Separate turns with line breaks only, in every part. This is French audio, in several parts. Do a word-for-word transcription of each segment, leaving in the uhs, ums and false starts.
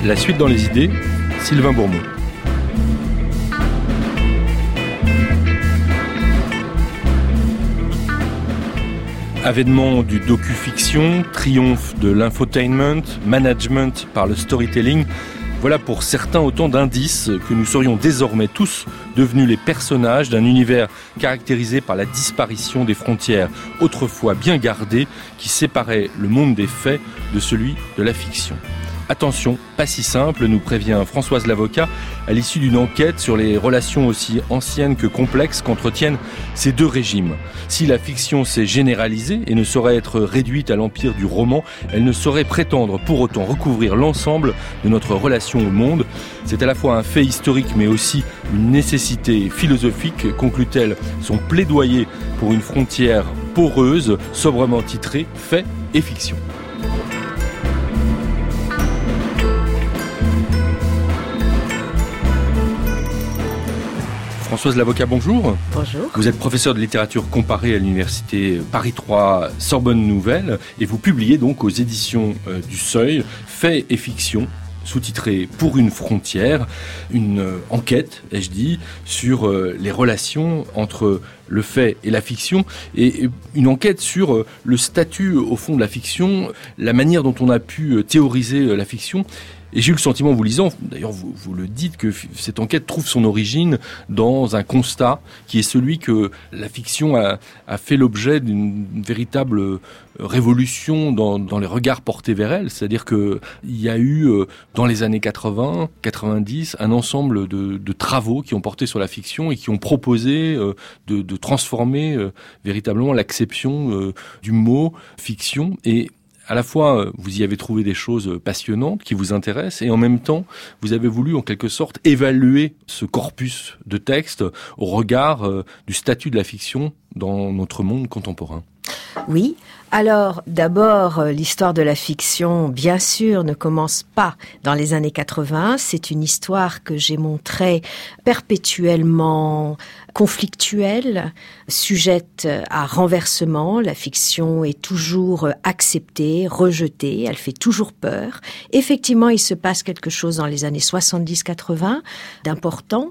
La suite dans les idées, Sylvain Bourmont. Avènement du docu-fiction, triomphe de l'infotainment, management par le storytelling, voilà pour certains autant d'indices que nous serions désormais tous devenus les personnages d'un univers caractérisé par la disparition des frontières autrefois bien gardées qui séparaient le monde des faits de celui de la fiction. Attention, pas si simple, nous prévient Françoise Lavocat à l'issue d'une enquête sur les relations aussi anciennes que complexes qu'entretiennent ces deux régimes. Si la fiction s'est généralisée et ne saurait être réduite à l'empire du roman, elle ne saurait prétendre pour autant recouvrir l'ensemble de notre relation au monde. C'est à la fois un fait historique mais aussi une nécessité philosophique, conclut-elle son plaidoyer pour une frontière poreuse, sobrement titrée « Fait et fiction ». Françoise Lavocat, bonjour.
Bonjour.
Vous êtes professeur de littérature comparée à l'université Paris trois Sorbonne Nouvelle et vous publiez donc aux éditions euh, du Seuil Fait et fiction, sous-titré Pour une frontière, une euh, enquête, ai-je dit, sur euh, les relations entre le fait et la fiction, et une enquête sur euh, le statut au fond de la fiction, la manière dont on a pu euh, théoriser euh, la fiction. Et j'ai eu le sentiment, en vous lisant, d'ailleurs vous, vous le dites, que f- cette enquête trouve son origine dans un constat qui est celui que la fiction a, a fait l'objet d'une véritable euh, révolution dans, dans les regards portés vers elle. C'est-à-dire qu'il y a eu, euh, dans les années quatre-vingts, quatre-vingt-dix, un ensemble de, de travaux qui ont porté sur la fiction et qui ont proposé euh, de, de transformer euh, véritablement l'acception euh, du mot fiction. Et à la fois, vous y avez trouvé des choses passionnantes qui vous intéressent et en même temps, vous avez voulu en quelque sorte évaluer ce corpus de textes au regard euh, du statut de la fiction dans notre monde contemporain.
Oui. Alors, d'abord, l'histoire de la fiction, bien sûr, ne commence pas dans les années quatre-vingts. C'est une histoire que j'ai montrée perpétuellement conflictuelle, sujette à renversement. La fiction est toujours acceptée, rejetée, elle fait toujours peur. Effectivement, il se passe quelque chose dans les années soixante-dix quatre-vingts d'important.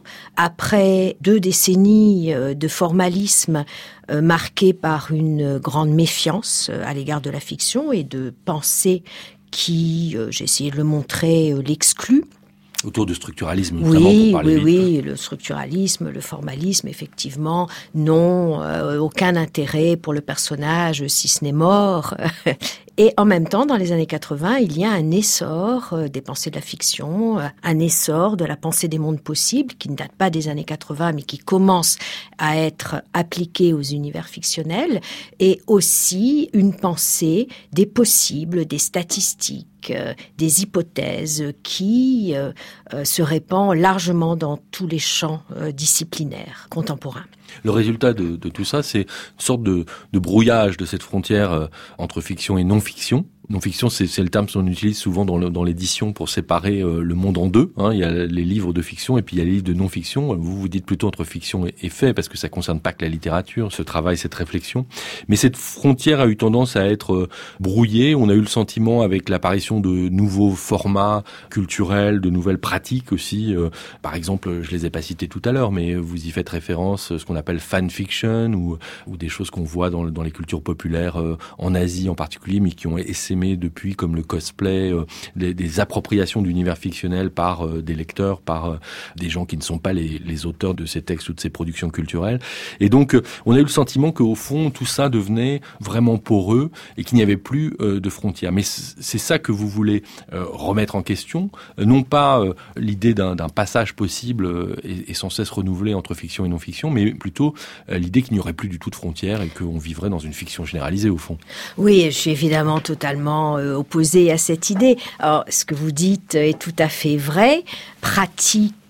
Après deux décennies de formalisme marqué par une grande méfiance à l'égard de la fiction et de pensée qui, j'ai essayé de le montrer, l'exclut.
Autour du structuralisme, notamment,
oui,
pour parler
oui,
vite.
oui, le structuralisme, le formalisme, effectivement, non, euh, aucun intérêt pour le personnage si ce n'est mort. Et en même temps, dans les années quatre-vingts, il y a un essor des pensées de la fiction, un essor de la pensée des mondes possibles, qui ne date pas des années quatre-vingts, mais qui commence à être appliqué aux univers fictionnels, et aussi une pensée des possibles, des statistiques, des hypothèses qui euh, se répand largement dans tous les champs euh, disciplinaires contemporains.
Le résultat de, de tout ça, c'est une sorte de, de brouillage de cette frontière euh, entre fiction et non-fiction. Non-fiction, c'est, c'est le terme qu'on utilise souvent dans, le, dans l'édition pour séparer euh, le monde en deux. Hein. Il y a les livres de fiction et puis il y a les livres de non-fiction. Vous vous dites plutôt entre fiction et, et fait parce que ça concerne pas que la littérature, ce travail, cette réflexion. Mais cette frontière a eu tendance à être euh, brouillée. On a eu le sentiment avec l'apparition de nouveaux formats culturels, de nouvelles pratiques aussi. Euh, par exemple, je les ai pas cités tout à l'heure, mais vous y faites référence, ce qu'on appelle fanfiction ou, ou des choses qu'on voit dans, dans les cultures populaires euh, en Asie en particulier, mais qui ont essaimé depuis, comme le cosplay, euh, des, des appropriations d'univers fictionnels par euh, des lecteurs, par euh, des gens qui ne sont pas les, les auteurs de ces textes ou de ces productions culturelles. Et donc, euh, on a eu le sentiment qu'au fond, tout ça devenait vraiment poreux et qu'il n'y avait plus euh, de frontières. Mais c- c'est ça que vous voulez euh, remettre en question, euh, non pas euh, l'idée d'un, d'un passage possible euh, et, et sans cesse renouvelé entre fiction et non-fiction, mais plutôt euh, l'idée qu'il n'y aurait plus du tout de frontières et qu'on vivrait dans une fiction généralisée, au fond.
Oui, je suis évidemment totalement opposé à cette idée. Alors, ce que vous dites est tout à fait vrai. Pratique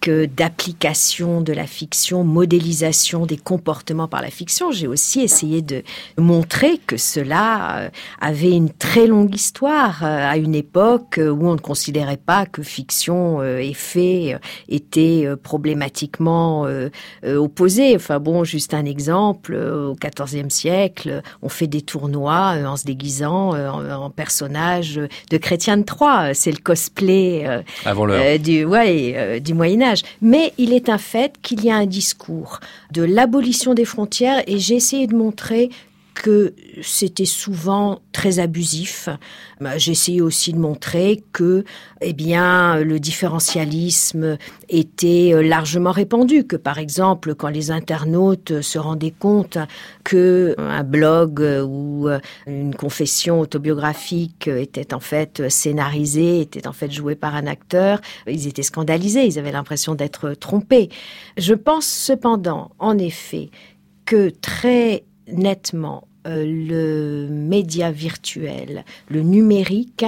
d'application de la fiction, modélisation des comportements par la fiction. J'ai aussi essayé de montrer que cela avait une très longue histoire, à une époque où on ne considérait pas que fiction et fait étaient problématiquement opposés. Enfin bon, juste un exemple, au quatorzième siècle, on fait des tournois en se déguisant en personnage de Chrétien de Troyes. C'est le cosplay
Avant l'heure.
Euh, du, ouais, euh, du Moyen-Âge. Mais il est un fait qu'il y a un discours de l'abolition des frontières et j'ai essayé de montrer que c'était souvent très abusif. J'ai essayé aussi de montrer que, eh bien, le différentialisme était largement répandu, que par exemple, quand les internautes se rendaient compte que un blog ou une confession autobiographique était en fait scénarisée, était en fait jouée par un acteur, ils étaient scandalisés, ils avaient l'impression d'être trompés. Je pense cependant, en effet, que très nettement, euh, le média virtuel, le numérique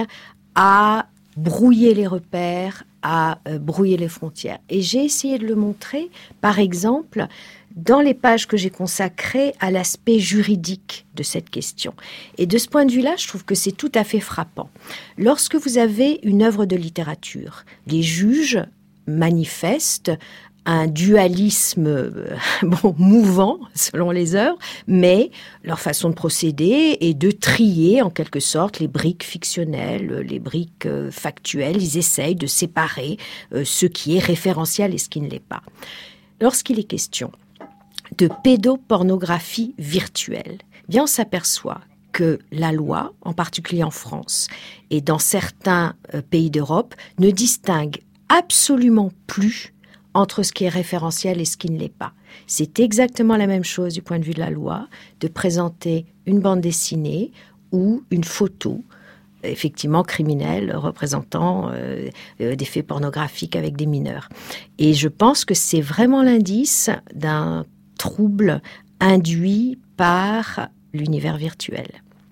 a brouillé les repères, a euh, brouillé les frontières. Et j'ai essayé de le montrer, par exemple, dans les pages que j'ai consacrées à l'aspect juridique de cette question. Et de ce point de vue-là, je trouve que c'est tout à fait frappant. Lorsque vous avez une œuvre de littérature, les juges manifestent un dualisme bon, mouvant selon les œuvres, mais leur façon de procéder est de trier en quelque sorte les briques fictionnelles, les briques euh, factuelles. Ils essayent de séparer euh, ce qui est référentiel et ce qui ne l'est pas. Lorsqu'il est question de pédopornographie virtuelle, eh bien on s'aperçoit que la loi, en particulier en France et dans certains euh, pays d'Europe, ne distingue absolument plus entre ce qui est référentiel et ce qui ne l'est pas. C'est exactement la même chose du point de vue de la loi, de présenter une bande dessinée ou une photo, effectivement criminelle, représentant euh, euh, des faits pornographiques avec des mineurs. Et je pense que c'est vraiment l'indice d'un trouble induit par l'univers virtuel.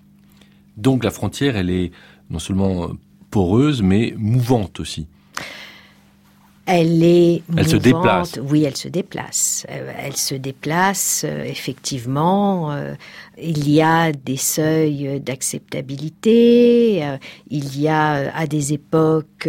Donc la frontière, elle est non seulement poreuse, mais mouvante aussi.
Elle est mouvante.
Elle se déplace.
Oui, elle se déplace. Elle se déplace, effectivement. Il y a des seuils d'acceptabilité. Il y a à des époques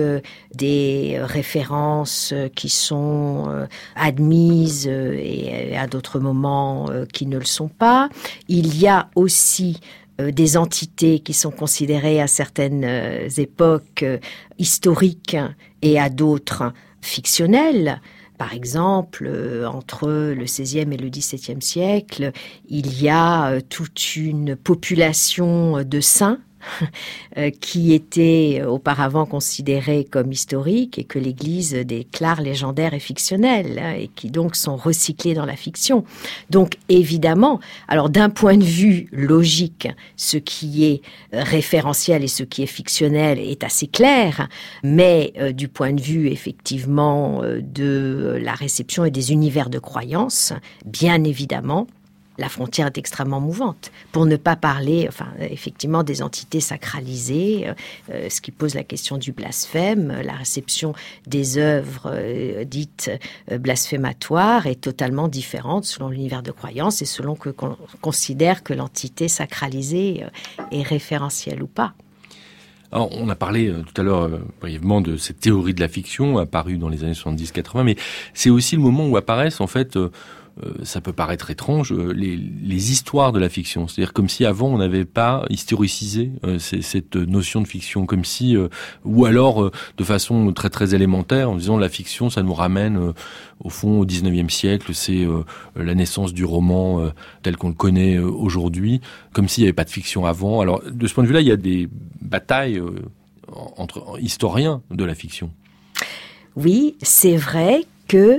des références qui sont admises et à d'autres moments qui ne le sont pas. Il y a aussi des entités qui sont considérées à certaines époques historiques et à d'autres fictionnelles. Par exemple, euh, entre le seizième et le dix-septième siècle, il y a euh, toute une population de saints euh, qui étaient auparavant considérés comme historiques et que l'Église déclare légendaires et fictionnels, hein, et qui donc sont recyclés dans la fiction. Donc évidemment, alors d'un point de vue logique, ce qui est référentiel et ce qui est fictionnel est assez clair, mais euh, du point de vue effectivement euh, de la réception et des univers de croyance, bien évidemment, la frontière est extrêmement mouvante. Pour ne pas parler, enfin, effectivement, des entités sacralisées, euh, ce qui pose la question du blasphème, la réception des œuvres euh, dites euh, blasphématoires est totalement différente selon l'univers de croyance et selon que qu'on considère que l'entité sacralisée euh, est référentielle ou pas.
Alors, on a parlé euh, tout à l'heure euh, brièvement de cette théorie de la fiction apparue dans les années soixante-dix quatre-vingts, mais c'est aussi le moment où apparaissent en fait euh, Euh, ça peut paraître étrange, euh, les, les histoires de la fiction. C'est-à-dire comme si avant on n'avait pas historicisé euh, ces, cette notion de fiction, comme si, euh, ou alors euh, de façon très très élémentaire, en disant la fiction, ça nous ramène euh, au fond au dix-neuvième siècle, c'est euh, la naissance du roman euh, tel qu'on le connaît euh, aujourd'hui, comme s'il n'y avait pas de fiction avant. Alors de ce point de vue-là, il y a des batailles euh, entre historiens de la fiction.
Oui, c'est vrai que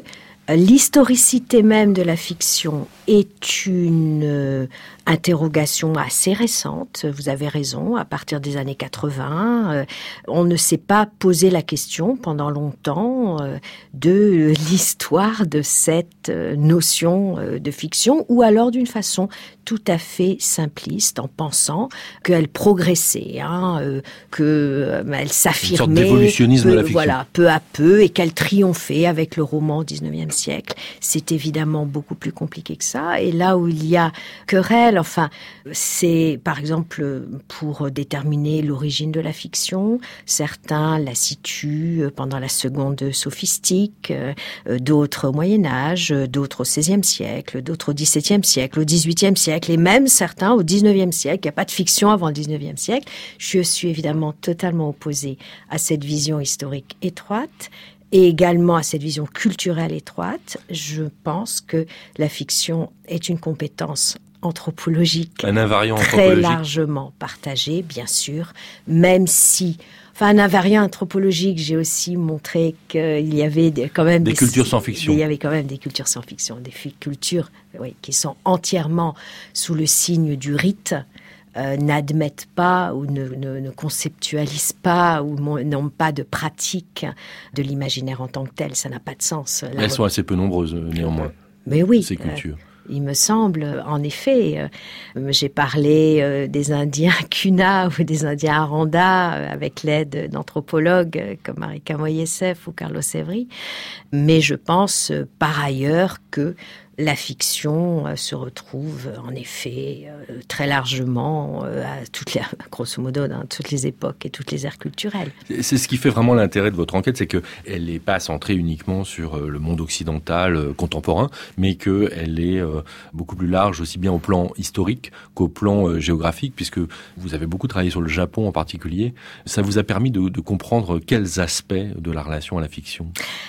L'historicité même de la fiction est une euh, interrogation assez récente. Vous avez raison, à partir des années quatre-vingts, euh, on ne s'est pas posé la question pendant longtemps euh, de l'histoire de cette euh, notion euh, de fiction, ou alors d'une façon tout à fait simpliste, en pensant qu'elle progressait, hein, euh, que euh, elle s'affirmait,
une sorte d'évolutionnisme
peu,
de la fiction.
Voilà, peu à peu, et qu'elle triomphait avec le roman au dix-neuvième siècle. C'est évidemment beaucoup plus compliqué que ça. Et là où il y a querelle, enfin, c'est par exemple pour déterminer l'origine de la fiction. Certains la situent pendant la seconde sophistique, d'autres au Moyen-Âge, d'autres au seizième siècle, d'autres au dix-septième siècle, au dix-huitième siècle, et même certains au dix-neuvième siècle. Il n'y a pas de fiction avant le dix-neuvième siècle. Je suis évidemment totalement opposée à cette vision historique étroite, et également à cette vision culturelle étroite. Je pense que la fiction est une compétence anthropologique
un invariant
très
anthropologique.
largement partagée, bien sûr, même si... Enfin, un invariant anthropologique, j'ai aussi montré qu'il y avait des, quand même...
Des,
des
cultures sans fiction.
Il y avait quand même des cultures sans fiction, des cultures oui, qui sont entièrement sous le signe du rite, Euh, n'admettent pas ou ne, ne, ne conceptualisent pas ou n'ont pas de pratique de l'imaginaire en tant que tel. Ça n'a pas de sens.
La... Elles sont assez peu nombreuses, néanmoins,
Mais oui,
ces cultures.
Euh, il me semble, en effet. Euh, j'ai parlé euh, des Indiens Kuna ou des Indiens Aranda euh, avec l'aide d'anthropologues euh, comme Marika Moyesef ou Carlos Evry. Mais je pense euh, par ailleurs que la fiction euh, se retrouve en effet euh, très largement euh, à toutes les, grosso modo, dans toutes les époques et toutes les aires culturelles.
C'est ce qui fait vraiment l'intérêt de votre enquête, c'est qu'elle n'est pas centrée uniquement sur euh, le monde occidental euh, contemporain, mais qu'elle est euh, beaucoup plus large, aussi bien au plan historique qu'au plan euh, géographique, puisque vous avez beaucoup travaillé sur le Japon en particulier. Ça vous a permis de, de comprendre quels aspects de la relation à la fiction ?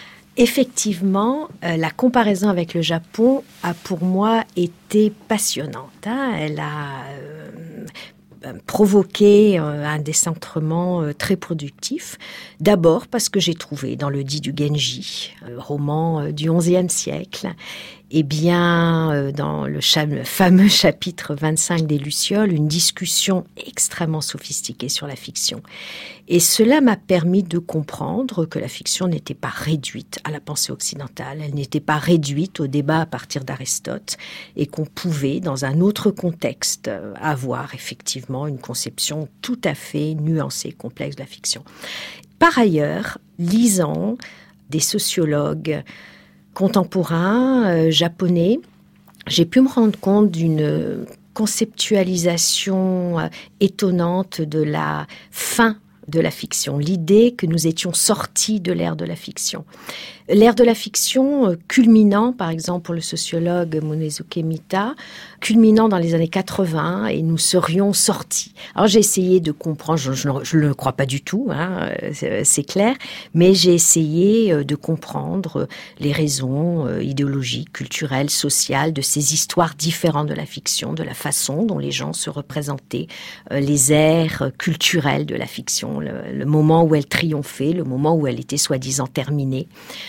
Effectivement, euh, la comparaison avec le Japon a pour moi été passionnante. Hein. Elle a euh, provoqué euh, un décentrement euh, très productif. D'abord parce que j'ai trouvé dans le Dit du Genji, euh, roman euh, du onzième siècle, eh bien, euh, dans le, cha- le fameux chapitre vingt-cinq des Lucioles, une discussion extrêmement sophistiquée sur la fiction. Et cela m'a permis de comprendre que la fiction n'était pas réduite à la pensée occidentale, elle n'était pas réduite au débat à partir d'Aristote, et qu'on pouvait, dans un autre contexte, avoir effectivement une conception tout à fait nuancée, complexe de la fiction. Par ailleurs, lisant des sociologues contemporains euh, japonais, j'ai pu me rendre compte d'une conceptualisation euh, étonnante de la fin de la fiction, l'idée que nous étions sortis de l'ère de la fiction. L'ère de la fiction, euh, culminant, par exemple, pour le sociologue Munezuke Mita, culminant dans les années quatre-vingts, et nous serions sortis. Alors j'ai essayé de comprendre, je, je, je ne le crois pas du tout, hein, c'est, c'est clair, mais j'ai essayé de comprendre les raisons euh, idéologiques, culturelles, sociales de ces histoires différentes de la fiction, de la façon dont les gens se représentaient, euh, les ères culturelles de la fiction, le, le moment où elle triomphait, le moment où elle était soi-disant terminée.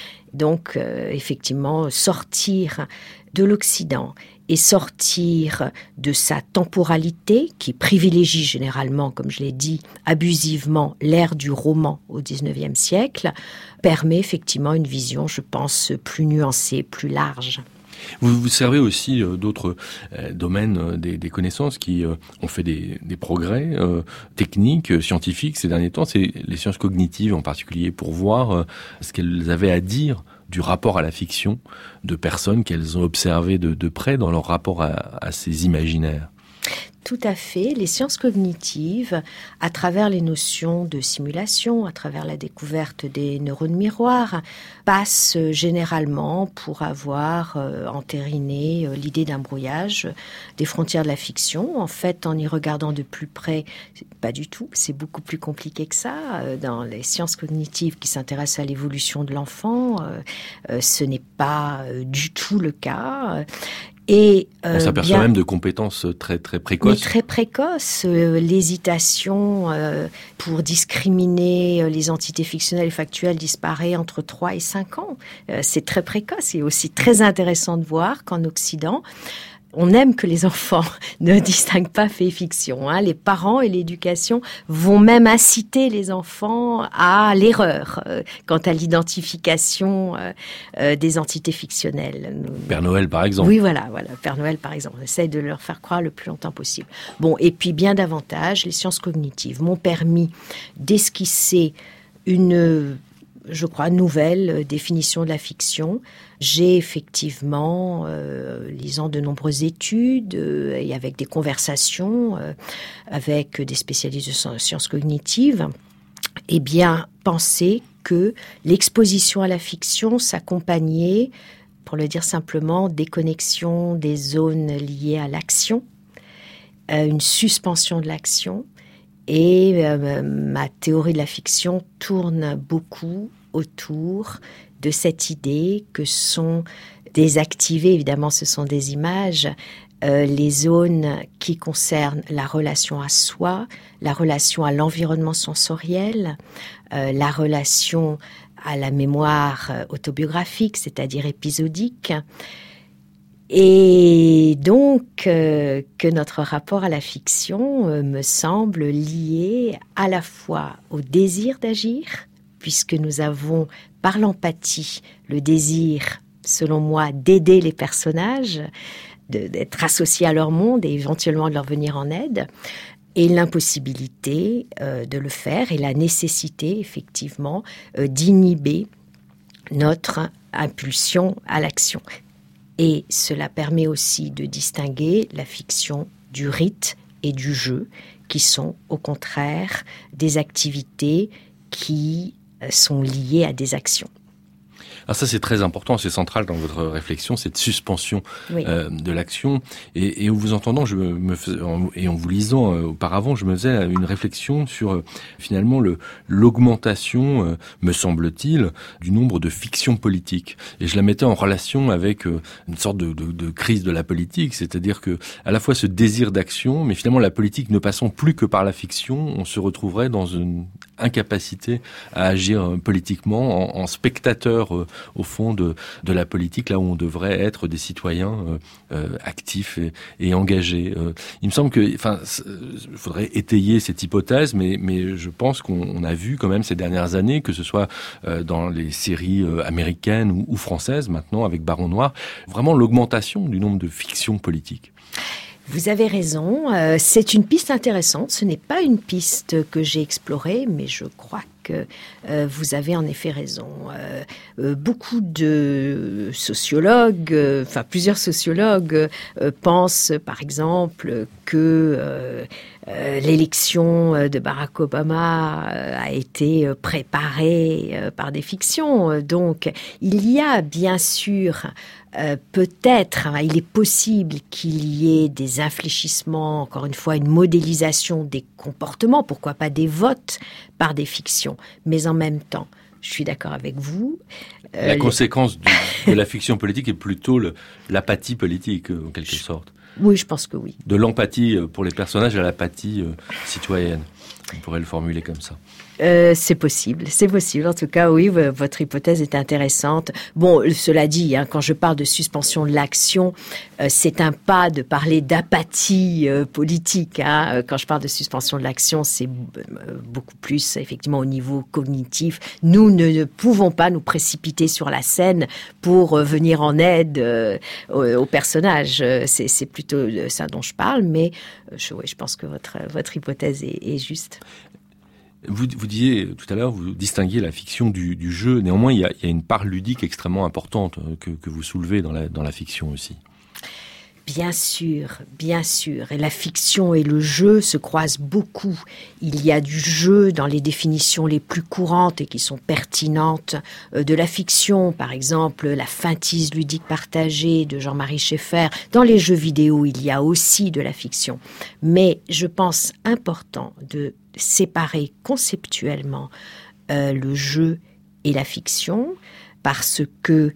Donc, euh, effectivement, sortir de l'Occident et sortir de sa temporalité, qui privilégie généralement, comme je l'ai dit, abusivement, l'ère du roman au dix-neuvième siècle, permet effectivement une vision, je pense, plus nuancée, plus large.
Vous vous servez aussi euh, d'autres euh, domaines euh, des, des connaissances qui euh, ont fait des, des progrès euh, techniques, euh, scientifiques ces derniers temps. C'est les sciences cognitives en particulier, pour voir euh, ce qu'elles avaient à dire du rapport à la fiction de personnes qu'elles ont observées de, de près dans leur rapport à, à ces imaginaires.
Tout à fait. Les sciences cognitives, à travers les notions de simulation, à travers la découverte des neurones miroirs, passent généralement pour avoir euh, entériné euh, l'idée d'un brouillage des frontières de la fiction. En fait, en y regardant de plus près, pas du tout, c'est beaucoup plus compliqué que ça. Euh, dans les sciences cognitives qui s'intéressent à l'évolution de l'enfant, euh, euh, ce n'est pas euh, du tout le cas. Et euh,
on s'aperçoit
bien,
même de compétences très très précoces.
Mais très précoces. Euh, l'hésitation euh, pour discriminer les entités fictionnelles et factuelles disparaît entre trois et cinq ans. Euh, c'est très précoce. C'est aussi très intéressant de voir qu'en Occident, on aime que les enfants ne distinguent pas fait et fiction. Hein. Les parents et l'éducation vont même inciter les enfants à l'erreur euh, quant à l'identification euh, euh, des entités fictionnelles.
Père Noël, par exemple.
Oui, voilà, voilà. Père Noël, par exemple. On essaye de leur faire croire le plus longtemps possible. Bon, et puis bien davantage, les sciences cognitives m'ont permis d'esquisser une, je crois, nouvelle définition de la fiction. J'ai effectivement, euh, lisant de nombreuses études euh, et avec des conversations euh, avec des spécialistes de sciences cognitives, eh bien, pensé que l'exposition à la fiction s'accompagnait, pour le dire simplement, des connexions des zones liées à l'action, euh, une suspension de l'action. Et euh, ma théorie de la fiction tourne beaucoup autour de cette idée que sont désactivées, évidemment ce sont des images, euh, les zones qui concernent la relation à soi, la relation à l'environnement sensoriel, euh, la relation à la mémoire autobiographique, c'est-à-dire épisodique. Et donc euh, que notre rapport à la fiction euh, me semble lié à la fois au désir d'agir, puisque nous avons, par l'empathie, le désir, selon moi, d'aider les personnages, de, d'être associés à leur monde et éventuellement de leur venir en aide, et l'impossibilité euh, de le faire et la nécessité, effectivement, euh, d'inhiber notre impulsion à l'action. Et cela permet aussi de distinguer la fiction du rite et du jeu, qui sont au contraire des activités qui sont liées à des actions.
Alors ça, c'est très important, c'est central dans votre réflexion, cette suspension oui. euh, de l'action. Et, et en vous entendant, je me fais, et en vous lisant euh, auparavant, je me faisais une réflexion sur euh, finalement le, l'augmentation, euh, me semble-t-il, du nombre de fictions politiques. Et je la mettais en relation avec euh, une sorte de, de, de crise de la politique, c'est-à-dire que à la fois ce désir d'action, mais finalement la politique ne passant plus que par la fiction, on se retrouverait dans une incapacité à agir politiquement en, en spectateur euh, au fond de, de la politique, là où on devrait être des citoyens euh, euh, actifs et, et engagés. Euh, il me semble que, enfin, il faudrait étayer cette hypothèse, mais, mais je pense qu'on on a vu quand même ces dernières années, que ce soit euh, dans les séries euh, américaines ou, ou françaises maintenant avec Baron Noir, vraiment l'augmentation du nombre de fictions politiques.
Vous avez raison, euh, c'est une piste intéressante. Ce n'est pas une piste que j'ai explorée, mais je crois que euh, vous avez en effet raison. Euh, euh, beaucoup de sociologues, euh, enfin plusieurs sociologues euh, pensent par exemple que euh, euh, l'élection de Barack Obama a été préparée euh, par des fictions. Donc il y a bien sûr Euh, peut-être, hein, il est possible qu'il y ait des infléchissements, encore une fois, une modélisation des comportements, pourquoi pas des votes par des fictions. Mais en même temps, je suis d'accord avec vous.
Euh, la les... conséquence du, de la fiction politique est plutôt le, l'apathie politique, en quelque je... sorte.
Oui, je pense que oui.
De l'empathie pour les personnages à l'apathie euh, citoyenne. On pourrait le formuler comme ça.
Euh, c'est possible, c'est possible. En tout cas, oui, votre hypothèse est intéressante. Bon, cela dit, hein, quand je parle de suspension de l'action, euh, c'est un pas de parler d'apathie euh, politique. Hein. Quand je parle de suspension de l'action, c'est beaucoup plus, effectivement, au niveau cognitif. Nous ne, ne pouvons pas nous précipiter sur la scène pour euh, venir en aide euh, aux, aux personnages. C'est, c'est plutôt de ça dont je parle, mais euh, je, oui, je pense que votre, votre hypothèse est, est juste.
Vous, vous disiez tout à l'heure, vous distinguiez la fiction du, du jeu. Néanmoins, il y, a, il y a une part ludique extrêmement importante que, que vous soulevez dans la, dans la fiction aussi.
Bien sûr, bien sûr. Et la fiction et le jeu se croisent beaucoup. Il y a du jeu dans les définitions les plus courantes et qui sont pertinentes de la fiction. Par exemple, la feintise ludique partagée de Jean-Marie Schaeffer. Dans les jeux vidéo, il y a aussi de la fiction. Mais je pense important de séparer conceptuellement euh, le jeu et la fiction parce que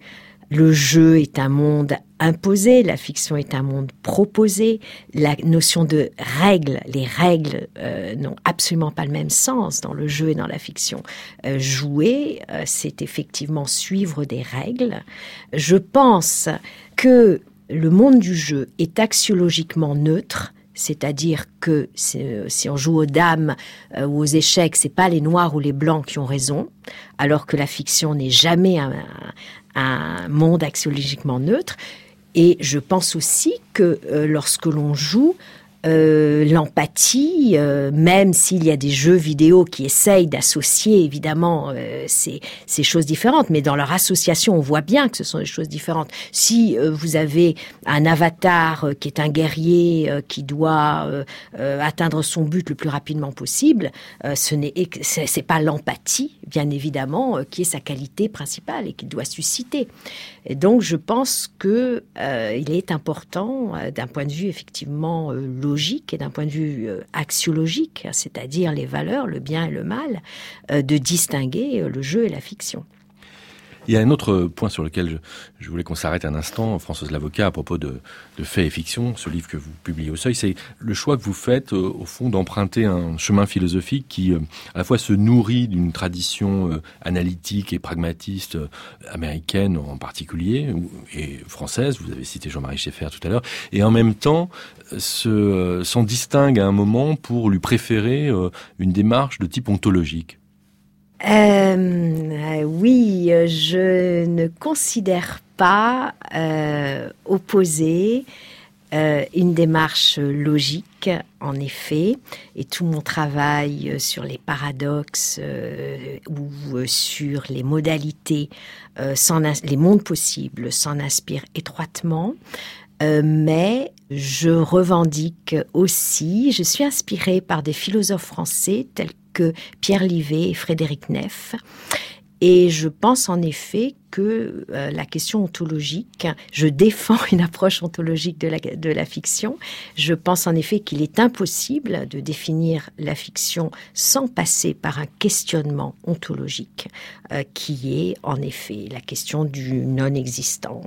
Le jeu est un monde imposé, la fiction est un monde proposé. La notion de règles, les règles euh, n'ont absolument pas le même sens dans le jeu et dans la fiction. Euh, jouer, euh, c'est effectivement suivre des règles. Je pense que le monde du jeu est axiologiquement neutre. C'est-à-dire que si on joue aux dames euh, ou aux échecs, c'est pas les noirs ou les blancs qui ont raison, alors que la fiction n'est jamais un, un monde axiologiquement neutre. Et je pense aussi que euh, lorsque l'on joue, euh, l'empathie, euh, même s'il y a des jeux vidéo qui essayent d'associer évidemment euh, ces, ces choses différentes, mais dans leur association, on voit bien que ce sont des choses différentes. Si euh, vous avez un avatar euh, qui est un guerrier euh, qui doit euh, euh, atteindre son but le plus rapidement possible, euh, ce n'est c'est, c'est pas l'empathie, bien évidemment, euh, qui est sa qualité principale et qu'il doit susciter. Et donc, je pense que euh, il est important, euh, d'un point de vue effectivement euh, logique et d'un point de vue euh, axiologique, c'est-à-dire les valeurs, le bien et le mal, euh, de distinguer euh, le jeu et la fiction.
Il y a un autre point sur lequel je, je voulais qu'on s'arrête un instant, Françoise Lavocat, à propos de, de Faits et Fiction, ce livre que vous publiez au Seuil, c'est le choix que vous faites, euh, au fond, d'emprunter un chemin philosophique qui, euh, à la fois, se nourrit d'une tradition euh, analytique et pragmatiste euh, américaine en particulier, et française, vous avez cité Jean-Marie Schaeffer tout à l'heure, et en même temps, se, euh, s'en distingue à un moment pour lui préférer euh, une démarche de type ontologique.
Euh, oui, je ne considère pas euh, opposer euh, une démarche logique, en effet, et tout mon travail sur les paradoxes euh, ou euh, sur les modalités, euh, s'en ins- les mondes possibles, s'en inspire étroitement. Euh, mais je revendique aussi, je suis inspirée par des philosophes français tels que Pierre Livet et Frédéric Neff. Et je pense en effet que euh, la question ontologique, je défends une approche ontologique de la, de la fiction. Je pense en effet qu'il est impossible de définir la fiction sans passer par un questionnement ontologique, euh, qui est en effet la question du non-existant.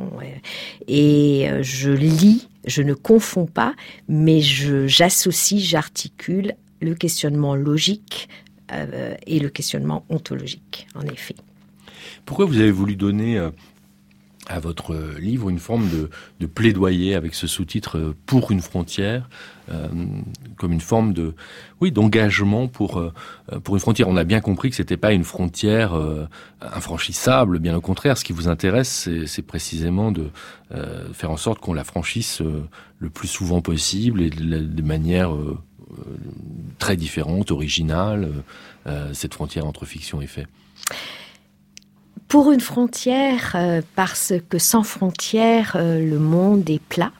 Et euh, je lis, je ne confonds pas, mais je, j'associe, j'articule le questionnement logique euh, et le questionnement ontologique, en effet.
Pourquoi vous avez voulu donner euh, à votre livre une forme de, de plaidoyer avec ce sous-titre euh, « Pour une frontière euh, », comme une forme de, oui, d'engagement pour, euh, pour une frontière. On a bien compris que c'était pas une frontière euh, infranchissable, bien au contraire. Ce qui vous intéresse, c'est, c'est précisément de euh, faire en sorte qu'on la franchisse euh, le plus souvent possible et de, de manière euh, très différente, originale, euh, cette frontière entre fiction et fait.
Pour une frontière, euh, parce que sans frontières, euh, le monde est plat.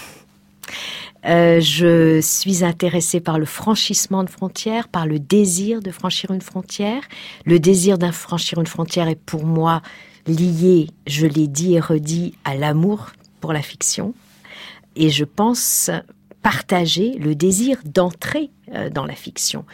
Euh, je suis intéressée par le franchissement de frontières, par le désir de franchir une frontière. Le désir de franchir une frontière est pour moi lié, je l'ai dit et redit, à l'amour pour la fiction. Et je pense partager le désir d'entrer euh, dans la fiction.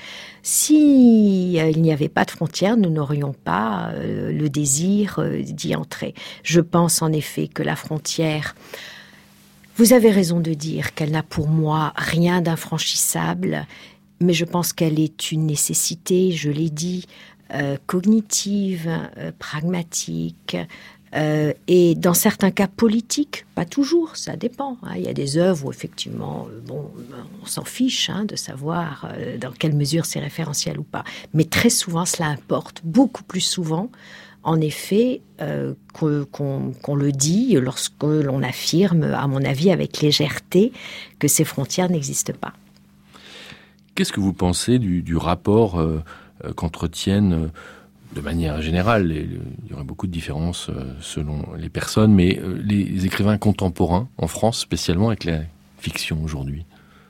Si euh, il n'y avait pas de frontières, nous n'aurions pas euh, le désir euh, d'y entrer. Je pense en effet que la frontière, vous avez raison de dire qu'elle n'a pour moi rien d'infranchissable, mais je pense qu'elle est une nécessité, je l'ai dit, euh, cognitive, euh, pragmatique, Euh, et dans certains cas politiques, pas toujours, ça dépend. Hein. Il y a des œuvres où effectivement, euh, bon, on s'en fiche hein, de savoir euh, dans quelle mesure c'est référentiel ou pas. Mais très souvent, cela importe, beaucoup plus souvent, en effet, euh, qu'on, qu'on, qu'on le dit lorsque l'on affirme, à mon avis, avec légèreté, que ces frontières n'existent pas.
Qu'est-ce que vous pensez du, du rapport euh, qu'entretiennent euh, de manière générale, les, les, il y aurait beaucoup de différences euh, selon les personnes, mais euh, les, les écrivains contemporains, en France spécialement, avec la fiction aujourd'hui?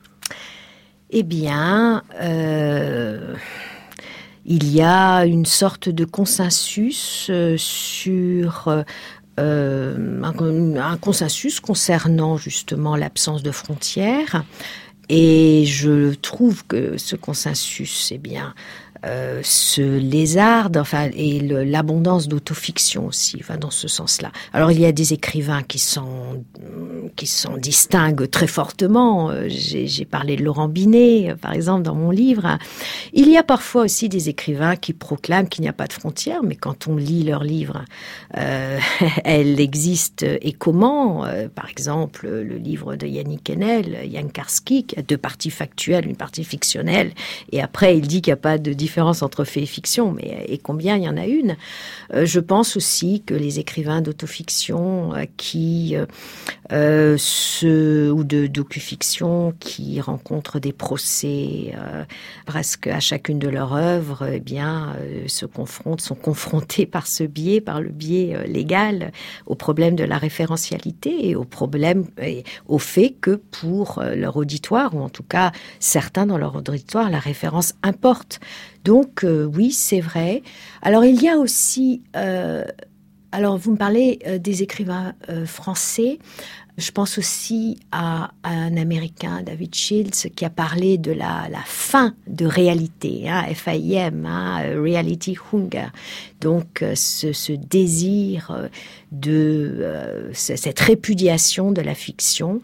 Eh bien, euh, il y a une sorte de consensus euh, sur... Euh, un, un consensus concernant justement l'absence de frontières. Et je trouve que ce consensus, eh bien... euh, se lézardent, enfin, et le, l'abondance d'autofiction aussi, enfin, dans ce sens-là. Alors, il y a des écrivains qui s'en, qui s'en distinguent très fortement. J'ai, j'ai parlé de Laurent Binet, par exemple, dans mon livre. Il y a parfois aussi des écrivains qui proclament qu'il n'y a pas de frontières, mais quand on lit leurs livres, euh, elles existent et comment. Euh, par exemple, le livre de Yannick Enel, Jan Karski, qui a deux parties factuelles, une partie fictionnelle, et après il dit qu'il n'y a pas de différence entre fait et fiction, mais et combien il y en a une. Euh, je pense aussi que les écrivains d'autofiction euh, qui euh, se, ou de docufiction qui rencontrent des procès euh, presque à chacune de leurs œuvres, eh bien euh, se confrontent, sont confrontés par ce biais, par le biais euh, légal, au problème de la référentialité et au problème et au fait que pour euh, leur auditoire, ou en tout cas certains dans leur auditoire, la référence importe. Donc euh, oui, c'est vrai. Alors il y a aussi, euh, alors vous me parlez euh, des écrivains euh, français. Je pense aussi à, à un Américain, David Shields, qui a parlé de la, la faim de réalité, hein, F I M, hein, Reality Hunger. Donc ce, ce désir de euh, cette répudiation de la fiction.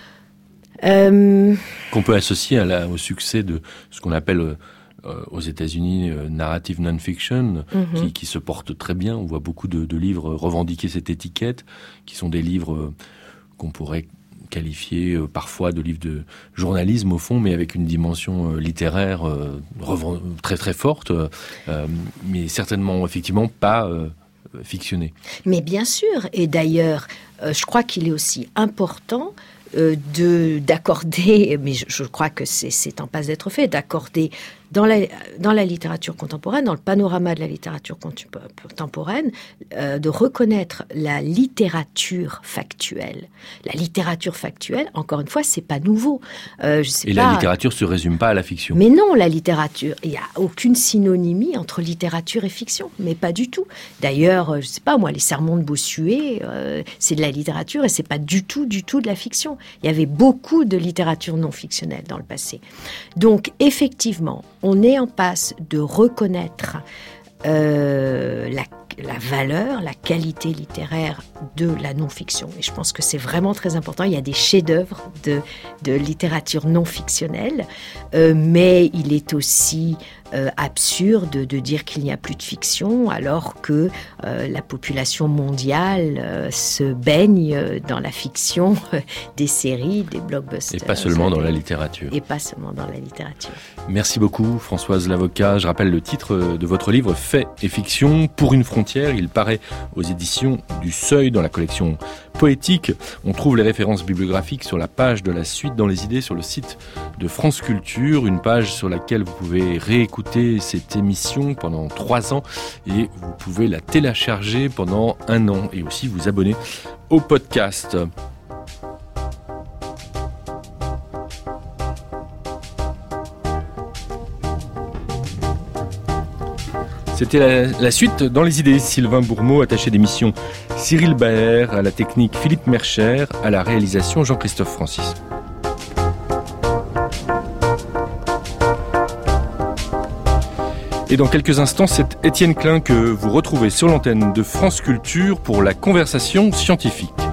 Euh... Qu'on peut associer à la, au succès de ce qu'on appelle euh, aux États-Unis euh, narrative non-fiction, mm-hmm. qui, qui se porte très bien. On voit beaucoup de, de livres revendiquer cette étiquette, qui sont des livres euh, qu'on pourrait qualifier euh, parfois de livres de journalisme au fond, mais avec une dimension euh, littéraire euh, revend- très très forte, euh, mais certainement effectivement pas euh, fictionnée.
Mais bien sûr, et d'ailleurs, euh, je crois qu'il est aussi important euh, de d'accorder, mais je, je crois que c'est, c'est en passe d'être fait, d'accorder dans la, dans la littérature contemporaine, dans le panorama de la littérature contemporaine, euh, de reconnaître la littérature factuelle. La littérature factuelle, encore une fois, c'est pas nouveau. Euh, je sais
Et
pas,
la littérature se résume pas à la fiction.
Mais non, la littérature, il y a aucune synonymie entre littérature et fiction, mais pas du tout. D'ailleurs, je sais pas moi, les Sermons de Bossuet, euh, c'est de la littérature et c'est pas du tout, du tout de la fiction. Il y avait beaucoup de littérature non fictionnelle dans le passé. Donc, effectivement, on est en passe de reconnaître euh, la, la valeur, la qualité littéraire de la non-fiction. Et je pense que c'est vraiment très important. Il y a des chefs-d'œuvre de, de littérature non fictionnelle, euh, mais il est aussi euh, absurde de dire qu'il n'y a plus de fiction alors que euh, la population mondiale euh, se baigne dans la fiction euh, des séries, des blockbusters.
Et pas seulement dans la littérature.
Et pas seulement dans la littérature.
Merci beaucoup Françoise Lavocat. Je rappelle le titre de votre livre, Faits et fiction, pour une frontière. Il paraît aux éditions du Seuil dans la collection Poétique. On trouve les références bibliographiques sur la page de la suite dans les idées sur le site de France Culture, une page sur laquelle vous pouvez réécouter cette émission pendant trois ans et vous pouvez la télécharger pendant un an et aussi vous abonner au podcast. C'était la, la suite dans les idées. Sylvain Bourmeau, attaché d'émission Cyril Baer, à la technique Philippe Mercher, à la réalisation Jean-Christophe Francis. Et dans quelques instants, c'est Étienne Klein que vous retrouvez sur l'antenne de France Culture pour la conversation scientifique.